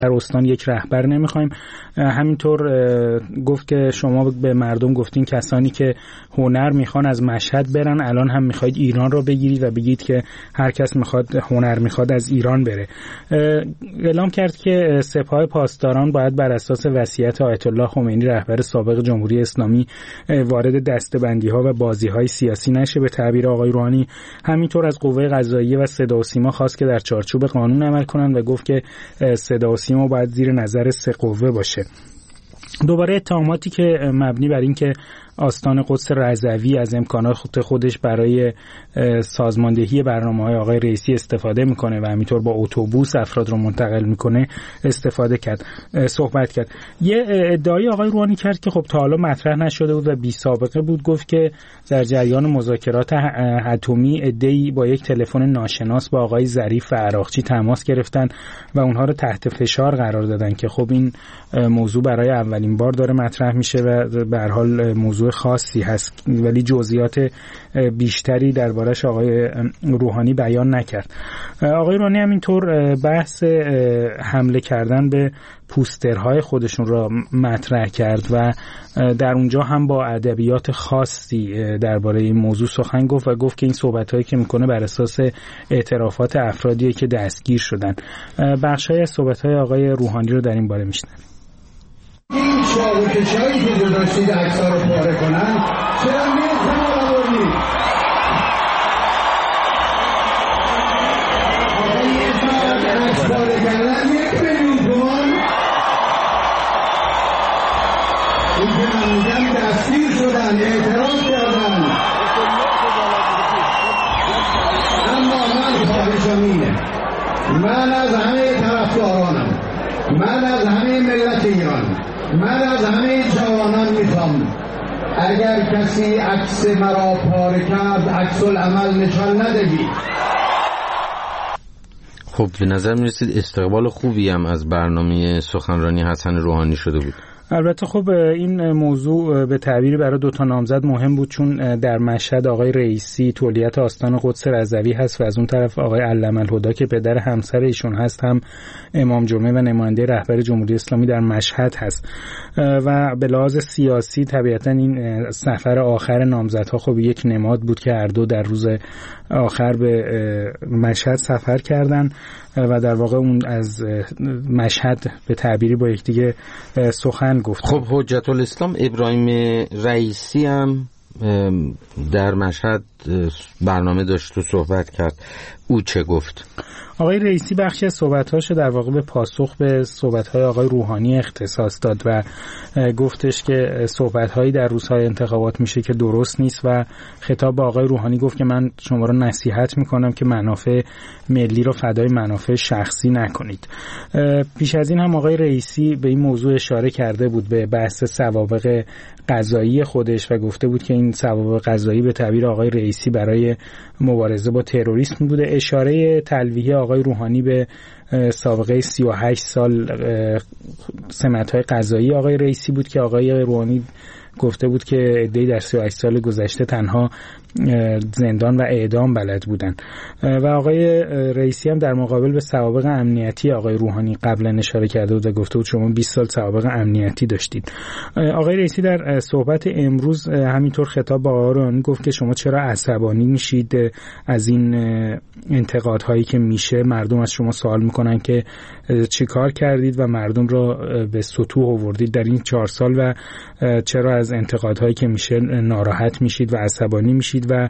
در استان یک رهبر نمیخوایم. همینطور گفت که شما به مردم گفتین کسانی که هنر میخوان از مشهد برن، الان هم میخواید ایران رو بگیرید و بگید که هر کس هنر میخواد از ایران بره. اعلام کرد که سپاه پاسداران باید بر اساس وصیت آیت الله خمینی رهبر سابق جمهوری اسلامی وارد دسته‌بندی‌ها و بازی‌های سیاسی نشه به تعبیر آقای روحانی. همینطور از قوه قضاییه و صدا و سیما خواست که در چارچوب قانون عمل کنند و گفت که صدا و سیما باید زیر نظر 3 قوه باشه. دوباره اتهاماتی که مبنی بر این که آستان قدس رضوی از امکانات خودش برای سازماندهی برنامه‌های آقای رئیسی استفاده میکنه و همینطور با اتوبوس افراد رو منتقل میکنه صحبت کرد. یه ادعای آقای روحانی کرد که خب تا حالا مطرح نشده بود و بی سابقه بود. گفت که در جریان مذاکرات اتمی عده‌ای با یک تلفن ناشناس با آقای ظریف و عراقچی تماس گرفتن و اونها رو تحت فشار قرار دادن که خب این موضوع برای اولین بار داره مطرح میشه و به هر حال موضوع خاصی هست، ولی جزئیات بیشتری دربارش آقای روحانی بیان نکرد. آقای روحانی همینطور بحث حمله کردن به پوسترهای خودشون را مطرح کرد و در اونجا هم با ادبیات خاصی درباره این موضوع سخن گفت و گفت که این صحبت‌هایی که میکنه بر اساس اعترافات افرادیه که دستگیر شدن. بخش‌های از صحبت‌های آقای روحانی رو در این باره میشنویم. این شاوکشایی که گذاشتید عکس‌ها رو پاره کنن چرا نمی‌خوام آوردید؟ آقای فرد عکس پاره کردن 1 میلیون تومان. این که من میگم دستگیر شدن، اعتراض کردن. اما من خواهشم اینه، من از همه طرفدارانم، من از همه ملت ایران، من از همه جوانان میخوام اگر کسی عکس مرا پاره کرد عکس العمل نشان ندهید. خب به نظر میرسید استقبال خوبی هم از برنامه سخنرانی حسن روحانی شده بود. البته خب این موضوع به تعبیری برای 2 نامزد مهم بود، چون در مشهد آقای رئیسی تولیت آستان قدس رضوی هست و از اون طرف آقای علم الهدی که پدر همسر ایشون هست هم امام جمعه و نماینده رهبر جمهوری اسلامی در مشهد هست و به لحاظ سیاسی طبیعتا این سفر آخر نامزدها خب یک نماد بود که هر دو در روز آخر به مشهد سفر کردن و در واقع اون از مشهد به تعبیری با یکدیگه سخن گفت. خب حجت الاسلام ابراهیم رئیسی هم در مشهد برنامه داشت و صحبت کرد. او چه گفت؟ آقای رئیسی بخشی از صحبت‌هاش در واقع به پاسخ به صحبت‌های آقای روحانی اختصاص داد و گفتش که صحبت‌هایی در روزهای انتخابات میشه که درست نیست و خطاب به آقای روحانی گفت که من شما رو نصیحت میکنم که منافع ملی رو فدای منافع شخصی نکنید. پیش از این هم آقای رئیسی به این موضوع اشاره کرده بود، به بحث سوابق قضایی خودش و گفته بود که این سوابق قضایی به تعبیر آقای رئیسی برای مبارزه با تروریسم بوده. اشاره تلویحی آقای روحانی به سابقه 38 سال سمت‌های قضایی آقای رئیسی بود که آقای روحانی گفته بود که عده‌ای در 38 سال گذشته تنها زندان و اعدام بلد بودن و آقای رئیسی هم در مقابل به سوابق امنیتی آقای روحانی قبلا اشاره کرده بود و گفته بود شما 20 سال سوابق امنیتی داشتید. آقای رئیسی در صحبت امروز همینطور خطاب به آقای روحانی گفت که شما چرا عصبانی میشید از این انتقادهایی که میشه، مردم از شما سوال میکنن که چی کار کردید و مردم را به سطوح آوردید در این 4 سال و چرا از انتقادهایی که میشه ناراحت میشید و عصبانی میشید و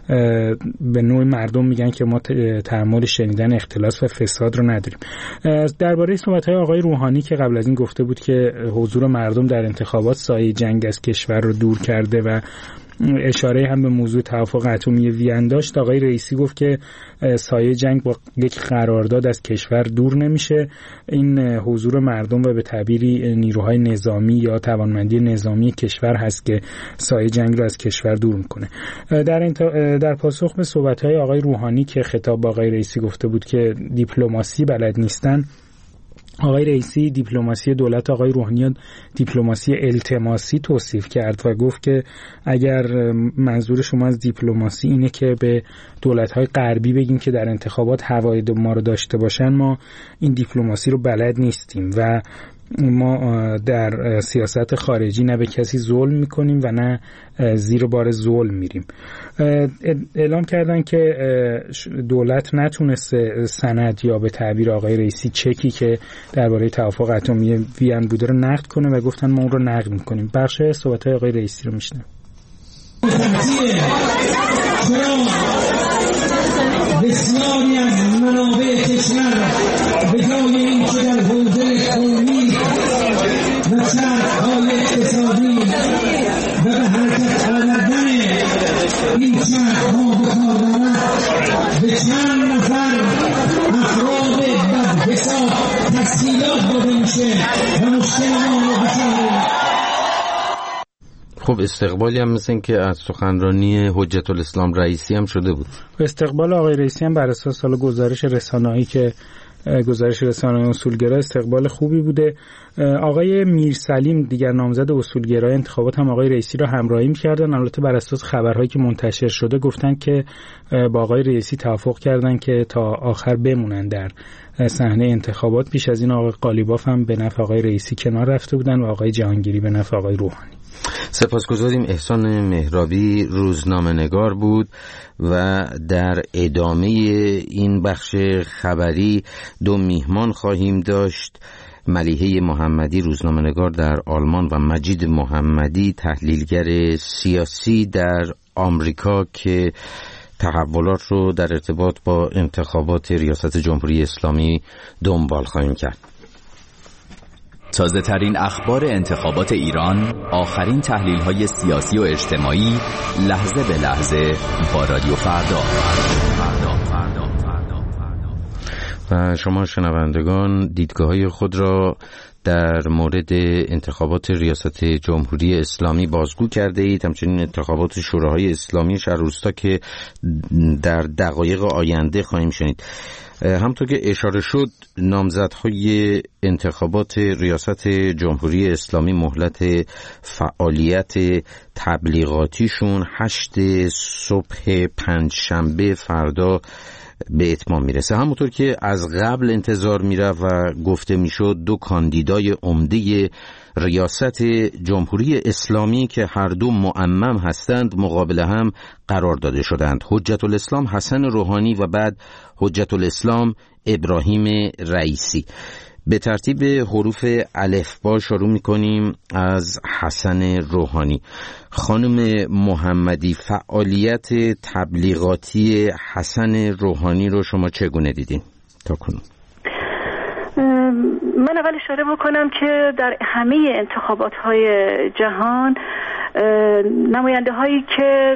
به نوع مردم میگن که ما تحمل شنیدن اختلاس و فساد رو نداریم. درباره صحبت‌های آقای روحانی که قبل از این گفته بود که حضور مردم در انتخابات سایه جنگ از کشور رو دور کرده و اشاره هم به موضوع توافق اتمی وین داشت، آقای رئیسی گفت که سایه جنگ با یک قرارداد از کشور دور نمیشه. این حضور مردم و به تعبیری نیروهای نظامی یا توانمندی نظامی کشور هست که سایه جنگ رو از کشور دور میکنه. در پاسخ به صحبت‌های آقای روحانی که خطاب به آقای رئیسی گفته بود که دیپلماسی بلد نیستن، آقای رئیسی دیپلماسی دولت آقای روحانی دیپلماسی التماسی توصیف کرد و گفت که اگر منظور شما از دیپلماسی اینه که به دولت‌های غربی بگین که در انتخابات هوای ما رو داشته باشن، ما این دیپلماسی رو بلد نیستیم و ما در سیاست خارجی نه به کسی ظلم میکنیم و نه زیر بار ظلم میریم. اعلام کردن که دولت نتونسته سند یا به تعبیر آقای رئیسی چکی که درباره توافق اتمی وین بوده رو نقد کنه و گفتن ما اون رو نقد میکنیم. بخش صحبت‌های آقای رئیسی رو میشنم. بسیاری از منابع کشور به جای این که در حوزه قومی و چرخ‌های اقتصادی و به حرکت آوردن این چرخ‌ها به کار برد، به چند نفر افراد بدحساب تسهیلات داده میشه و مشکل ما رو بسازه. خب استقبالی هم مثل این که از سخنرانی حجت الاسلام رئیسی هم شده بود. استقبال آقای رئیسی هم بر اساس گزارش رسانه‌ای که گزارش رسانه‌های اصولگرا استقبال خوبی بوده. آقای میرسلیم دیگر نامزد اصولگرای انتخابات هم آقای رئیسی را همراهی می‌کردن. البته بر اساس خبرهایی که منتشر شده گفتن که با آقای رئیسی توافق کردن که تا آخر بمونن در صحنه انتخابات. پیش از این آقای قالیباف هم به نفع آقای رئیسی کنار رفته بودن و آقای جهانگیری به نفع آقای روحانی. سپاسگزاریم. احسان مهرابی روزنامه‌نگار بود و در ادامه این بخش خبری دو میهمان خواهیم داشت. ملیحه محمدی روزنامه‌نگار در آلمان و مجید محمدی تحلیلگر سیاسی در آمریکا که تحولات رو در ارتباط با انتخابات ریاست جمهوری اسلامی دنبال خواهیم کرد. تازه ترین اخبار انتخابات ایران، آخرین تحلیل های سیاسی و اجتماعی، لحظه به لحظه با رادیو فردا. و شما شنوندگان دیدگاه‌های خود را در مورد انتخابات ریاست جمهوری اسلامی بازگو کرده اید. همچنین انتخابات شوراهای اسلامی شهر روستا که در دقایق آینده خواهیم شنید. همطور که اشاره شد نامزدهای انتخابات ریاست جمهوری اسلامی مهلت فعالیت تبلیغاتیشون 8 صبح پنجشنبه فردا به اتمام میرسه. همونطور که از قبل انتظار میرفت و گفته میشد دو کاندیدای عمده ریاست جمهوری اسلامی که هر دو معمم هستند مقابل هم قرار داده شدند. حجت الاسلام حسن روحانی و بعد حجت الاسلام ابراهیم رئیسی. به ترتیب حروف الفبا شروع میکنیم از حسن روحانی. خانم محمدی، فعالیت تبلیغاتی حسن روحانی رو شما چگونه دیدین تا کنون؟ من اول اشاره بکنم که در همه انتخابات‌های جهان نماینده هایی که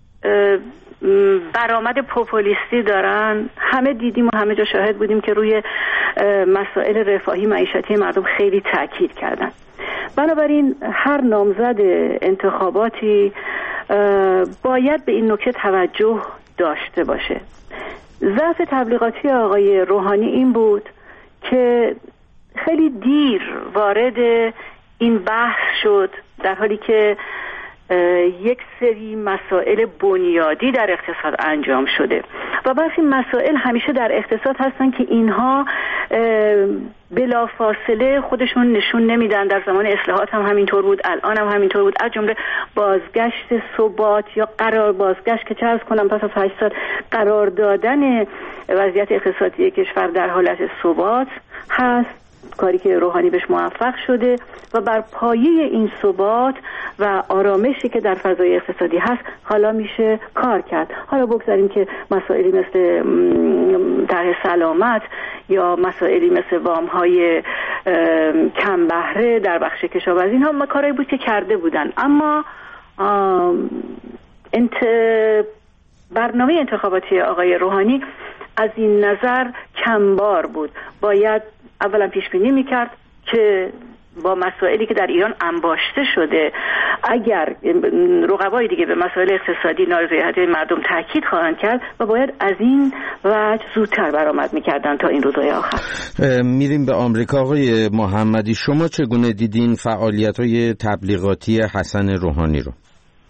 برآمد پوپولیستی دارن همه دیدیم و همه جا شاهد بودیم که روی مسائل رفاهی معیشتی مردم خیلی تاکید کردن. بنابراین هر نامزد انتخاباتی باید به این نکته توجه داشته باشه. ضعف تبلیغاتی آقای روحانی این بود که خیلی دیر وارد این بحث شد، در حالی که یک سری مسائل بنیادی در اقتصاد انجام شده و برخی مسائل همیشه در اقتصاد هستن که اینها بلافاصله خودشون نشون نمیدن. در زمان اصلاحات هم همینطور بود، الان هم همینطور بود، از جمله بازگشت ثبات یا قرار بازگشت که چه عرض کنم پس از 8 سال قرار دادن وضعیت اقتصادی کشور در حالت ثبات هست، کاری که روحانی بهش موفق شده و بر پایه این ثبات و آرامشی که در فضای اقتصادی هست حالا میشه کار کرد. حالا بگذاریم که مسائلی مثل طرح سلامت یا مسائلی مثل وام‌های کم بهره در بخش کشاورزی، اینها کارهایی بود که کرده بودن، اما برنامه انتخاباتی آقای روحانی از این نظر کمبار بود. باید اولا پیش بینی میکرد که با مسائلی که در ایران انباشته شده اگر رقبای دیگه به مسائل اقتصادی نارضایتی مردم تاکید خواهند کرد و باید از این وجه زودتر برآمد میکردن تا این روزهای آخر. میریم به آمریکا. آقای محمدی، شما چگونه دیدین فعالیت‌های تبلیغاتی حسن روحانی رو؟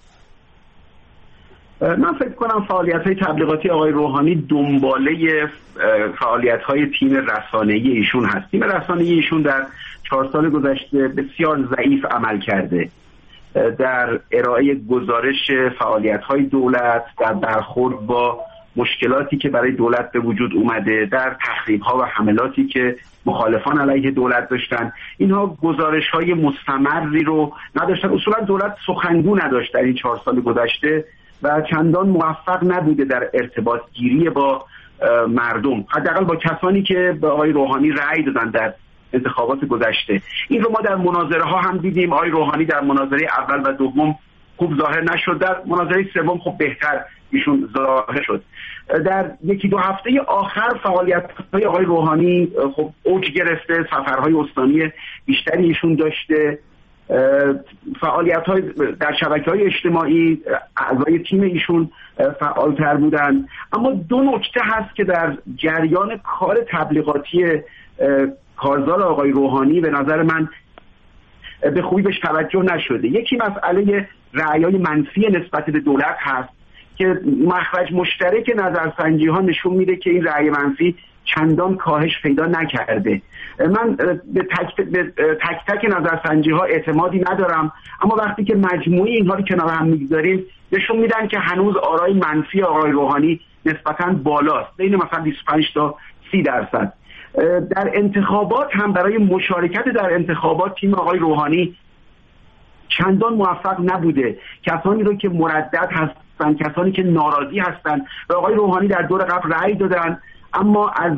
من فکر کنم فعالیت‌های تبلیغاتی آقای روحانی دنباله فعالیت‌های تیم رسانه‌ای ایشون هست. تیم رسانه‌ای ایشون در 4 سال گذشته بسیار ضعیف عمل کرده در ارائه گزارش فعالیت‌های دولت، در برخورد با مشکلاتی که برای دولت به وجود اومده، در تخریب‌ها و حملاتی که مخالفان علیه دولت داشتن. اینها گزارش‌های مستمری رو نداشتن. اصولا دولت سخنگو نداشت در این 4 سال گذشته و چندان موفق نبوده در ارتباط گیری با مردم، حداقل با کسانی که به آقای روحانی رأی دادن در انتخابات گذشته. این رو ما در مناظره ها هم دیدیم. آقای روحانی در مناظره اول و دوم خوب ظاهر نشد، در مناظره سوم خب بهتر ایشون ظاهر شد. در 1-2 هفته آخر فعالیت‌های آقای روحانی خب اوج گرفته، سفرهای استانی بیشتری ایشون داشته، فعالیت‌های در شبکه‌های اجتماعی اعضای تیم ایشون فعال‌تر بودن. اما 2 نکته هست که در جریان کار تبلیغاتی کارزار آقای روحانی به نظر من به خوبی بهش توجه نشده. یکی مسئله رأی‌های منفی نسبت به دولت هست که مخرج مشترک نظرسنجی‌ها نشون میده که این رأی منفی چندان کاهش پیدا نکرده. من به تک تک نظرسنجی‌ها اعتمادی ندارم، اما وقتی که مجموعی اینها رو کنار هم می‌گذاریم نشون میدن که هنوز آرای منفی آقای روحانی نسبتاً بالاست، بین مثلا 25 تا 30%. در انتخابات هم برای مشارکت در انتخابات تیم آقای روحانی چندان موفق نبوده. کسانی رو که مردد هستن، کسانی که ناراضی هستن به آقای روحانی در دور قبل رأی دادن، اما از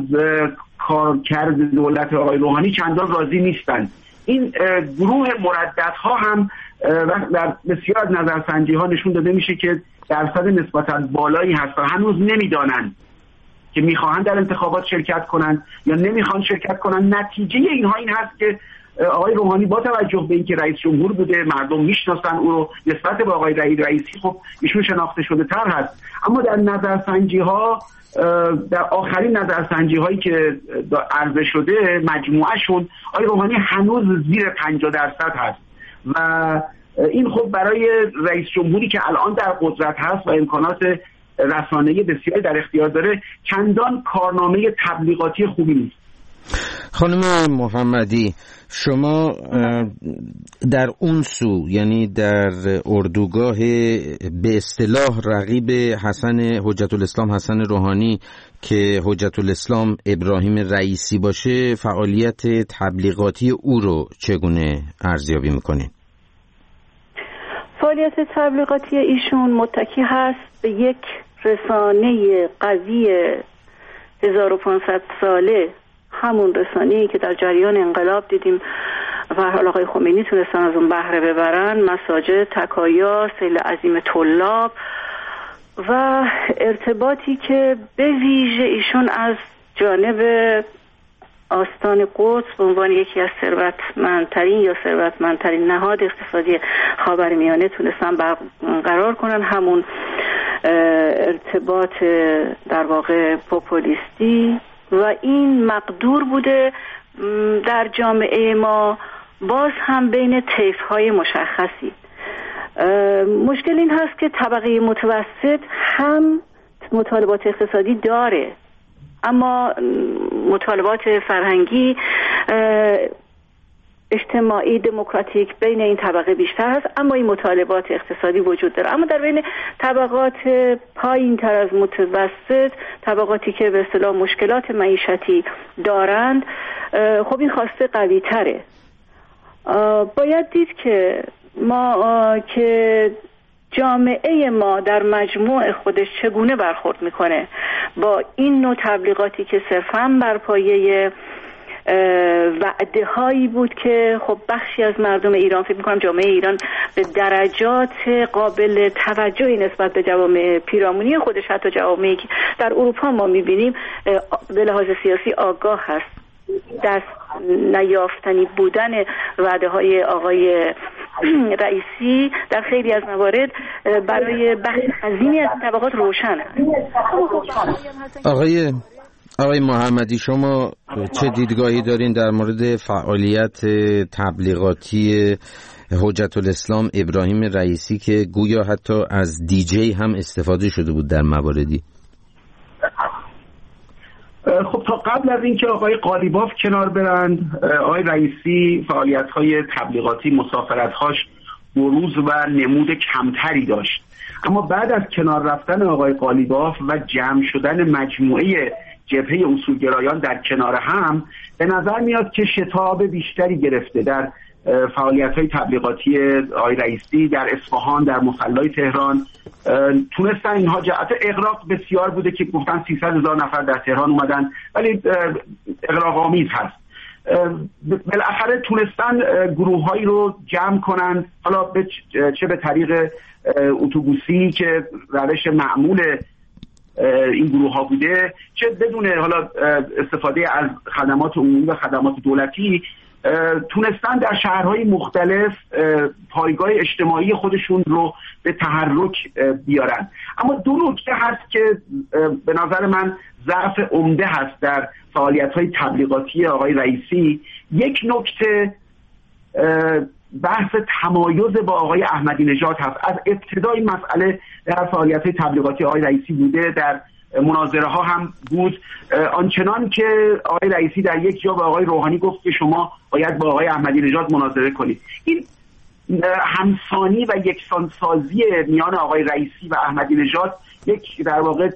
کارکرد دولت آقای روحانی چندان راضی نیستن. این گروه مرددها هم در بسیار از نظرسنجی‌ها نشون داده میشه که درصد نسبتاً بالایی هست و هنوز نمیدانن که میخواهند در انتخابات شرکت کنند یا نمیخوان شرکت کنند. نتیجه اینها این هست که آقای روحانی با توجه به اینکه رئیس جمهور بوده، مردم میشناسن او رو، نسبت به آقای رئیسی خب ایشون شناخته شده تر هست، اما در نظرسنجی‌ها، در آخرین نظرسنجی‌هایی که عرضه شده مجموعهشون آقای روحانی هنوز زیر 50% هست و این خب برای رئیس جمهوری که الان در قدرت هست و امکانات رسانه‌ای بسیاری در اختیار داره چندان کارنامه تبلیغاتی خوبی نیست. خانم محمدی، شما در اون سو، یعنی در اردوگاه به اصطلاح رقیب حجت الاسلام حسن روحانی که حجت الاسلام ابراهیم رئیسی باشه، فعالیت تبلیغاتی او رو چگونه ارزیابی میکنین؟ فعالیت تبلیغاتی ایشون متکی هست به یک رسانه قوی 1500 ساله، همون رسانه‌ای که در جریان انقلاب دیدیم و حال آقای خمینی تونستن از اون بهره ببرن، مساجد، تکایا، سیل عظیم طلاب و ارتباطی که به ویژه ایشون از جانب آستان قدس به عنوان یکی از ثروتمندترین نهاد اقتصادی خاورمیانه تونستن برقرار کنن، همون ارتباط در واقع پوپولیستی، و این مقدور بوده در جامعه ما باز هم بین طیف‌های مشخصی. مشکل این هست که طبقه متوسط هم مطالبات اقتصادی داره، اما مطالبات فرهنگی، اجتماعی، دموکراتیک بین این طبقه بیشتر هست، اما این مطالبات اقتصادی وجود داره. اما در بین طبقات پایین تر از متوسط، طبقاتی که به اصطلاح مشکلات معیشتی دارند، خب این خواسته قوی تره. باید دید که ما که جامعه ما در مجموع خودش چگونه برخورد میکنه با این نوع تبلیغاتی که صرفاً بر پایه وعده هایی بود که خب بخشی از مردم ایران، فکر میکنم جامعه ایران به درجات قابل توجهی نسبت به جوامع پیرامونی خودش، حتی جوامعی که در اروپا ما میبینیم به لحاظ سیاسی آگاه هست، دست نیافتنی بودن وعده های آقای رئیسی در خیلی از موارد برای بخش عظیمی از طبقات روشن هست. آقای محمدی، شما چه دیدگاهی دارین در مورد فعالیت تبلیغاتی حجت الاسلام ابراهیم رئیسی که گویا حتی از دیجی هم استفاده شده بود در مواردی؟ خب تا قبل از اینکه آقای قالیباف کنار برند، آقای رئیسی فعالیت‌های تبلیغاتی مسافرت‌هاش بروز و نمود کمتری داشت، اما بعد از کنار رفتن آقای قالیباف و جمع شدن مجموعه جبهه اصولگرایان در کنار هم، به نظر میاد که شتاب بیشتری گرفته در فعالیت‌های تبلیغاتی آقای رئیسی در اصفهان، در مصلی تهران. تونستن اینها جهت اغراق بسیار بوده که گفتن 300,000 نفر در تهران اومدن، ولی اغراق آمیز هست. بالاخره تونستن گروه‌هایی رو جمع کنن، حالا چه به طریق اتوبوسی که روش معمول این گروه ها بوده، چه بدون حالا استفاده از خدمات عمومی و خدمات دولتی، تونستن در شهرهای مختلف پایگاه اجتماعی خودشون رو به تحرک بیارن. اما دو نکته هست که به نظر من ضعف عمده هست در فعالیت‌های تبلیغاتی آقای رئیسی. یک نکته بحث تمایز با آقای احمدی نژاد هست. از ابتدای مسئله در فعالیت‌های تبلیغاتی آقای رئیسی بوده، در مناظره ها هم بود، آنچنان که آقای رئیسی در یک جا به آقای روحانی گفت که شما باید با آقای احمدی نژاد مناظره کنید. این همسانی و یکسانسازی میان آقای رئیسی و احمدی نژاد یک در واقع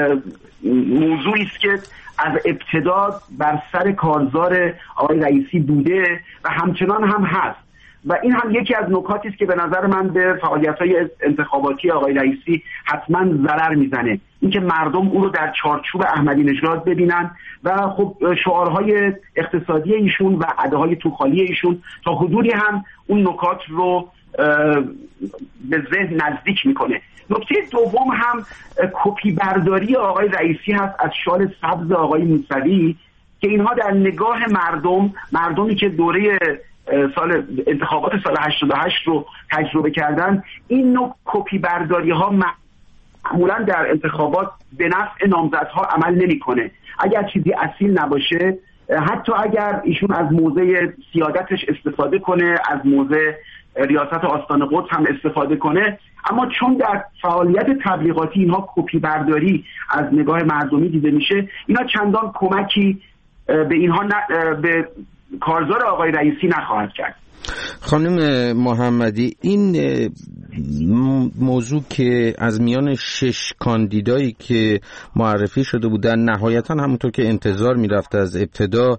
موضوعی است که از ابتدا بر سر کارزار آقای رئیسی بوده و همچنان هم هست و این هم یکی از نکاتی است که به نظر من به فعالیت‌های انتخاباتی آقای رئیسی حتما ضرر میزنه، اینکه مردم او رو در چارچوب احمدی نژاد ببینن و خب شعارهای اقتصادی ایشون و ادعاهای توخالی ایشون تا حدودی هم اون نکات رو به ذهن نزدیک میکنه. نکته دوم هم کپی برداری آقای رئیسی هست از شال سبز آقای موسوی که اینها در نگاه مردمی که دوره انتخابات سال 88 رو تجربه کردن، این نوع کپی برداری ها معمولا در انتخابات به نفع نامزدها عمل نمیکنه. اگر چیزی اصیل نباشه، حتی اگر ایشون از موضع سیادتش استفاده کنه، از موضع ریاست آستان قدس هم استفاده کنه، اما چون در فعالیت تبلیغاتی اینها کپی برداری از نگاه مردمی دیده میشه، اینا چندان کمکی به اینها به کارزار آقای رئیسی نخواهد کرد. خانم محمدی، این موضوع که از میان 6 کاندیدایی که معرفی شده بودن نهایتا همونطور که انتظار میرفت از ابتدا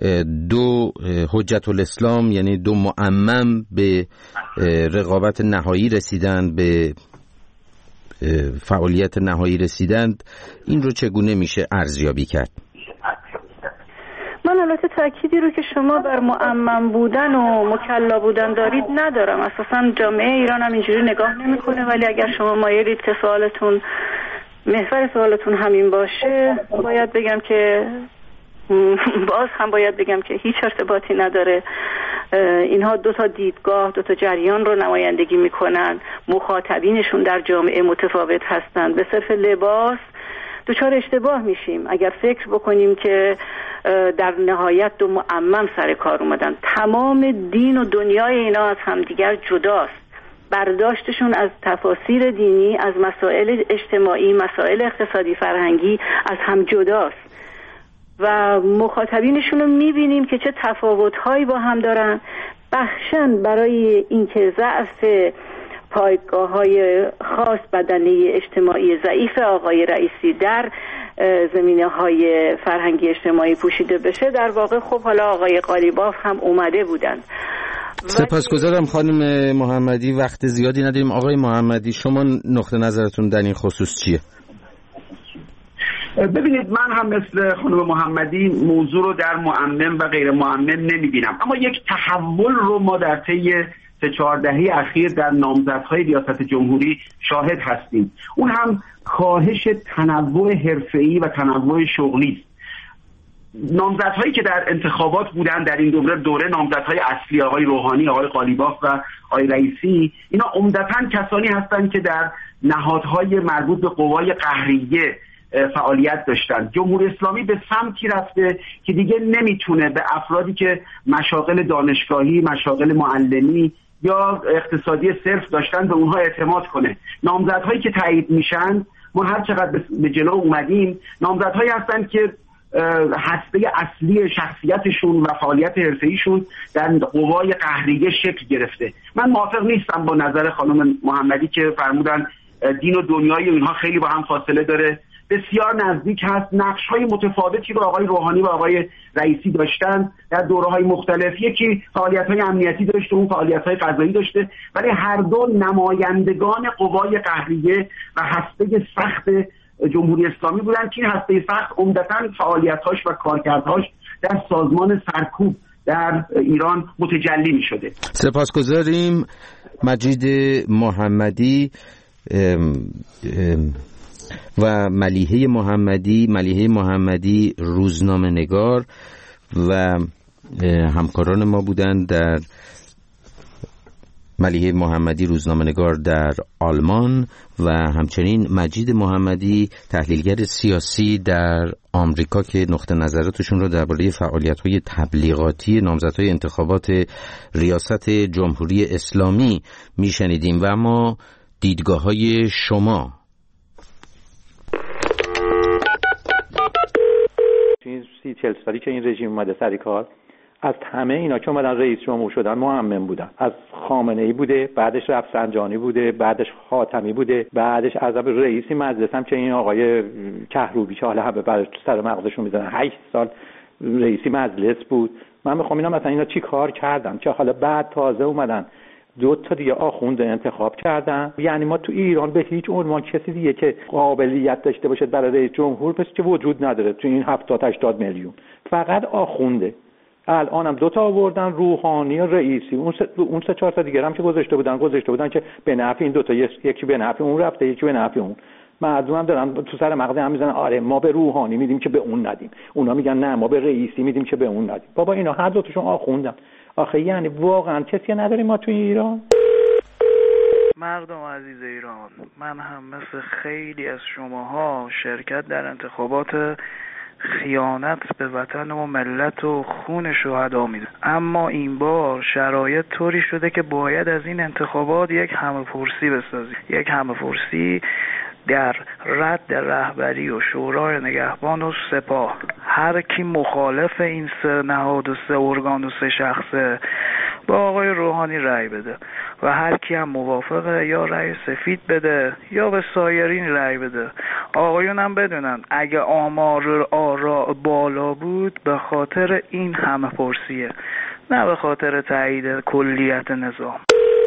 2 حجت الاسلام یعنی 2 معمم به رقابت نهایی رسیدند، به فعالیت نهایی رسیدند، این رو چگونه میشه ارزیابی کرد؟ من البته تأکیدی رو که شما بر معمم بودن و مکلا بودن دارید ندارم. اساسا جامعه ایران هم اینجوری نگاه نمیکنه، ولی اگر شما مایلید که محور سوالتون همین باشه، باید بگم که هیچ ارتباطی نداره. اینها 2 تا دیدگاه، 2 تا جریان رو نمایندگی میکنن، مخاطبینشون در جامعه متفاوت هستن. به صرف لباس دچار اشتباه میشیم اگر فکر بکنیم که در نهایت 2 معمم سر کار اومدن. تمام دین و دنیای اینا از همدیگر جداست. برداشتشون از تفاسیر دینی، از مسائل اجتماعی، مسائل اقتصادی فرهنگی از هم جداست و مخاطبینشون رو میبینیم که چه تفاوت‌هایی با هم دارن. بخشن برای اینکه ضعف پایگاه‌های خاص بدنه اجتماعی ضعیف آقای رئیسی در زمینه‌های فرهنگی اجتماعی پوشیده بشه، در واقع خب حالا آقای قالیباف هم اومده بودند. سپاسگزارم خانم محمدی، وقت زیادی نداریم. آقای محمدی، شما نقطه نظرتون در این خصوص چیه؟ ببینید، من هم مثل خانم محمدی موضوع رو در معمم و غیر معمم نمی‌بینم، اما یک تحول رو ما در طی 3-4 دهه اخیر در نامزدهای ریاست جمهوری شاهد هستیم. اون هم کاهش تنوع حرفه‌ای و تنوع شغلی است. نامزدهایی که در انتخابات بودن در این دوره نامزدهای اصلی آقای روحانی، آقای قالیباف و آقای رئیسی، اینا عمدتاً کسانی هستند که در نهادهای مربوط به قوای قهریه فعالیت داشتن. جمهوری اسلامی به سمتی رفته که دیگه نمیتونه به افرادی که مشاغل دانشگاهی، مشاغل معلمی یا اقتصادی صرف داشتن به اونها اعتماد کنه. نامزدهایی که تایید میشن، ما هر چقدر به جلو اومدیم، نامزدهایی هستن که هسته اصلی شخصیتشون و فعالیت حرفه‌ایشون در قوای قهریه شکل گرفته. من موافق نیستم با نظر خانم محمدی که فرمودن دین و دنیای اینها خیلی با هم فاصله داره، بسیار نزدیک هست. نقش‌های متفاوتی رو آقای روحانی و آقای رئیسی داشتن در دوره‌های مختلف. یکی فعالیت‌های امنیتی داشته، اون فعالیت‌های قضایی داشته، ولی هر دو نمایندگان قوای قهریه و هسته سخت جمهوری اسلامی بودن که این هسته سخت عمدتاً فعالیت‌هاش و کارکردهاش در سازمان سرکوب در ایران متجلی می‌شده. سپاسگزاریم. مجید محمدی و ملیحه محمدی روزنامه‌نگار و همکاران ما بودند. در ملیحه محمدی روزنامه‌نگار در آلمان و همچنین مجید محمدی تحلیلگر سیاسی در آمریکا که نقطه نظراتشون رو درباره فعالیت‌های تبلیغاتی نامزدهای انتخابات ریاست جمهوری اسلامی میشنیدیم. و اما دیدگاه‌های شما. 40 سالی که این رژیم اومده سر کار، از همه اینا که اومدن رئیس جمهور شدن معمم بودن. از خامنه‌ای بوده، بعدش رفسنجانی بوده، بعدش خاتمی بوده، بعدش از رئیسی مجلس هم که این آقای کهروبی که حالا همه بعدش تو سر مغزشون میزنن 8 سال رئیسی مجلس بود. من میخوام اینا مثلا اینا چی کار کردن که حالا بعد تازه اومدن 2 تا دیگه آخوند انتخاب کردن. یعنی ما تو ایران به هیچ عنوان کسی دیگه که قابلیت داشته باشه برای رئیس جمهور پس که وجود نداره تو این 70-80 میلیون، فقط آخونده. الانم 2 تا آوردن، روحانی و رئیسی. اون 3-4 تا دیگه هم که گذاشته بودن که به نفع این 2 تا، یکی به نفع اون رفته، یکی به نفع اون. مردم هم دارن تو سر مغز هم میزنن آره ما به روحانی میدیم که به اون ندیم، اونا میگن نه ما به رئیسی میدیم که به اون ندیم. بابا اینا هر دو تاشون آخوندن. آخه یعنی واقعا کسی نداریم ما تو ایران؟ مردم عزیز ایران، من هم مثل خیلی از شماها شرکت در انتخابات خیانت به وطن و ملت و خون شهدا میده، اما این بار شرایط طوری شده که باید از این انتخابات یک همه‌پرسی بسازی، یک همه‌پرسی در رد رهبری و شورای نگهبان و سپاه. هر کی مخالف این 3 نهاد و 3 ارگان و 3 شخصه با آقای روحانی رأی بده و هر کی هم موافقه یا رأی سفید بده یا به سایرین رأی بده. آقایون هم بدونن اگه آمار آرا بالا بود به خاطر این همه‌پرسیه، نه به خاطر تایید کلیت نظام.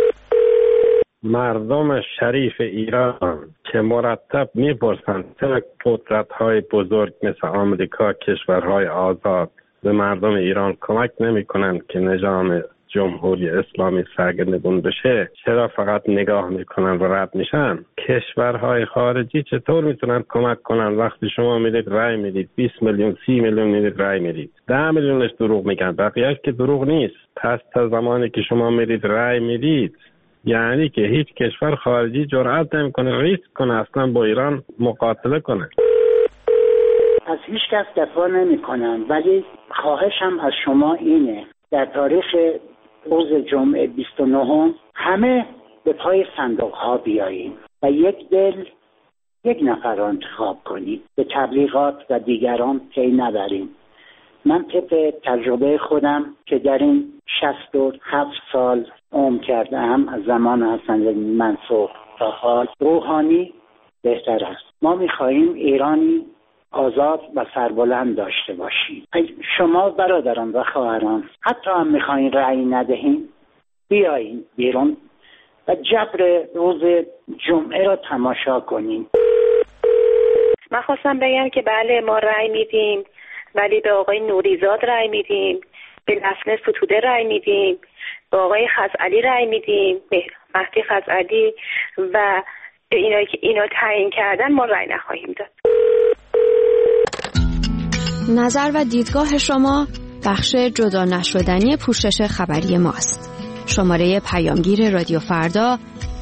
مردم شریف ایران که مرتب میپرسند چرا قدرت‌های بزرگ مثل آمریکا، کشورهای آزاد به مردم ایران کمک نمی‌کنند که نظام جمهوری اسلامی سرنگون بشه، چرا فقط نگاه میکنن و رد میشن؟ کشورهای خارجی چطور میتونن کمک کنن وقتی شما میرید رای میدید 20 میلیون 30 میلیون میرید رای میدید، 10 میلیونش دروغ میگن، بقیه‌اش که دروغ نیست. پس تا زمانی که شما میرید رای میدید یعنی که هیچ کشور خارجی جرئت نمیکنه ریسک کنه اصلا با ایران مقاتله کنه. از هیچ کس دفاع نمیکنم، ولی خواهشم از شما اینه در تاریخ روز جمعه 29 همه به پای صندوق ها بیاییم و یک دل یک نفر را انتخاب کنیم، به تبلیغات و دیگران پی نبریم. من طبق تجربه خودم که در این 67 سال عمر کردم از زمان حسن منصور تا حال، روحانی بهتر است. ما می‌خواهیم ایرانی آزاد و سربلند داشته باشیم. شما برادران و خواهران حتی هم می‌خواهیم رأی ندهیم، بیاییم بیرون و جبر روز جمعه را تماشا کنیم. من خواستم بگم که بله ما رأی میدیم، ولی به آقای نوریزاد رأی میدیم، به لسنه ستوده رأی میدیم، به آقای خزعلی رأی میدیم، به مهدی خزعلی و به اینایی که اینا تعیین کردن ما رأی نخواهیم داد. نظر و دیدگاه شما بخش جدا نشدنی پوشش خبری ماست. شماره پیامگیر رادیو فردا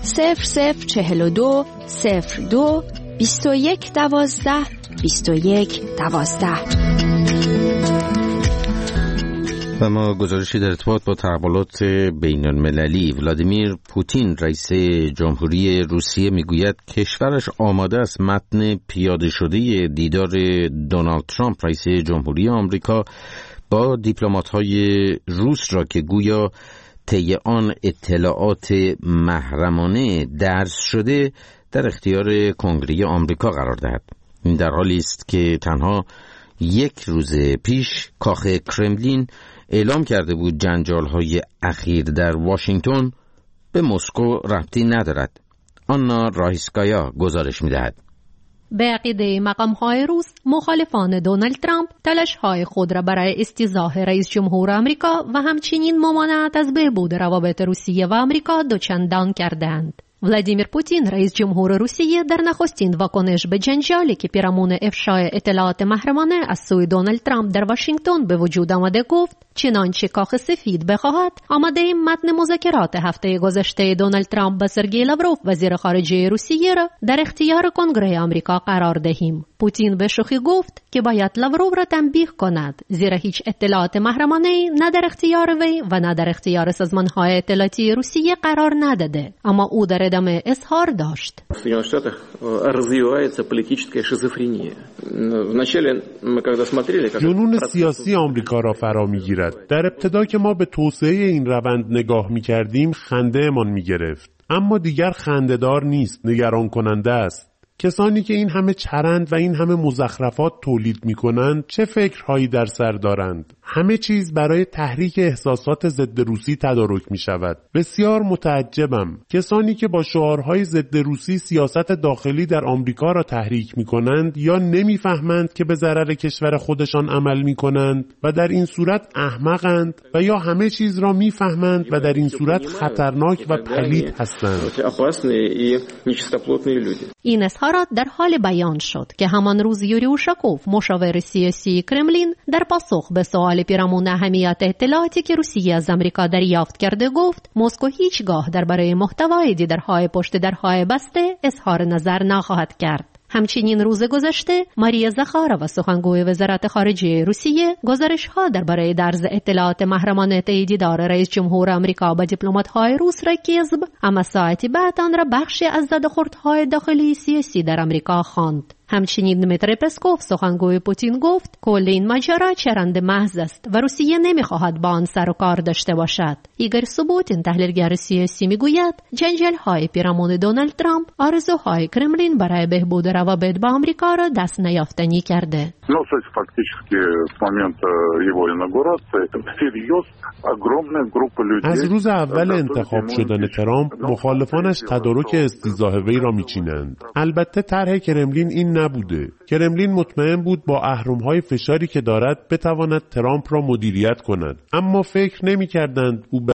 0042 02 21 12 21 12. و ما گزارشی در ارتباط با تحولات بین المللی. ولادیمیر پوتین رئیس جمهوری روسیه میگوید کشورش آماده است متن پیاده شده دیدار دونالد ترامپ رئیس جمهوری آمریکا با دیپلمات‌های روس را که گویا طی آن اطلاعات محرمانه درز شده در اختیار کنگره آمریکا قرار دهد. این در حالی است که تنها یک روز پیش کاخ کرملین اعلام کرده بود جنجال‌های اخیر در واشنگتن به مسکو ربطی ندارد. آنا رایسکایا گزارش می‌دهد. به عقیده مقام‌های روس، مخالفان دونالد ترامپ تلاش‌های خود را برای استیضاح رئیس جمهور آمریکا و همچنین ممانعت از بهبود روابط روسیه و آمریکا دوچندان کردند. ولادیمیر پوتین رئیس جمهور روسیه در نخستین واکنش به جنجالی که پیرامون افشای اطلاعات محرمانه از سوی دونالد ترامپ در واشنگتن به وجود آمده گفت چنانچه کاخ سفید بخواهد آماده ایم متن مذاکرات هفته گذشته دونالد ترامپ با سرگئی لاوروف وزیر خارجه روسیه را در اختیار کنگره آمریکا قرار دهیم. پوتین به شوخی گفت که باید لاوروف را تنبیه کند زیرا هیچ اطلاعات محرمانه نه در اختیار وی و نه در اختیار سازمان‌های اطلاعاتی روسیه قرار نداده. اما او در ادامه اظهار داشت جنون سیاسی آمریکا را فرا می‌گیرد. در ابتدا که ما به توسعه این روند نگاه می‌کردیم خنده‌مان می‌گرفت، اما دیگر خنده‌دار نیست، نگران کننده است. کسانی که این همه چرند و این همه مزخرفات تولید می‌کنند چه فکرهایی در سر دارند؟ همه چیز برای تحریک احساسات ضد روسی تدارک می‌شود. بسیار متعجبم. کسانی که با شعارهای ضد روسی سیاست داخلی در آمریکا را تحریک می‌کنند یا نمی‌فهمند که به ضرر کشور خودشان عمل می‌کنند و در این صورت احمقند و یا همه چیز را می‌فهمند و در این صورت خطرناک و پلید هستند. این اظهارات در حال بیان شد که همان روز یوری اوشاکوف مشاور سیاسی کرملین در پاسخ به سوال پیرامون اهمیت اطلاعاتی که روسیه از آمریکا دریافت کرده گفت مسکو هیچگاه درباره محتوای دیدارهای پشت درهای بسته اظهار نظر نخواهد کرد. همچنین روز گذشته ماریا زخارova سخنگوی وزارت خارجه روسیه گزارش‌ها درباره درز اطلاعات محرمانه طی دیدار رئیس جمهور آمریکا با دیپلمات‌های روس را کذب، اما ساعتی بعد آن را بخشی از زدوخوردهای داخلی سیاسی در آمریکا خواند. همچنین دمیتری پسکوف سخنگوی پوتین گفت کل این ماجرا چرند محض است و روسیه نمیخواهد با آن سر و کار داشته باشد. ایگور سوبوتین تحلیلگر سیاسی میگوید جنجال‌های پیرامون دونالد ترامپ آرزوهای کرملین برای بهبود روابط با آمریکا را دست نیافتنی کرده. از روز اول انتخاب شدن ترامپ مخالفانش تدارک استیضاح وی را میچینند. البته طرح کرملین این نبوده. کرملین مطمئن بود با اهرم‌های فشاری که دارد بتواند ترامپ را مدیریت کند، اما فکر نمی‌کردند او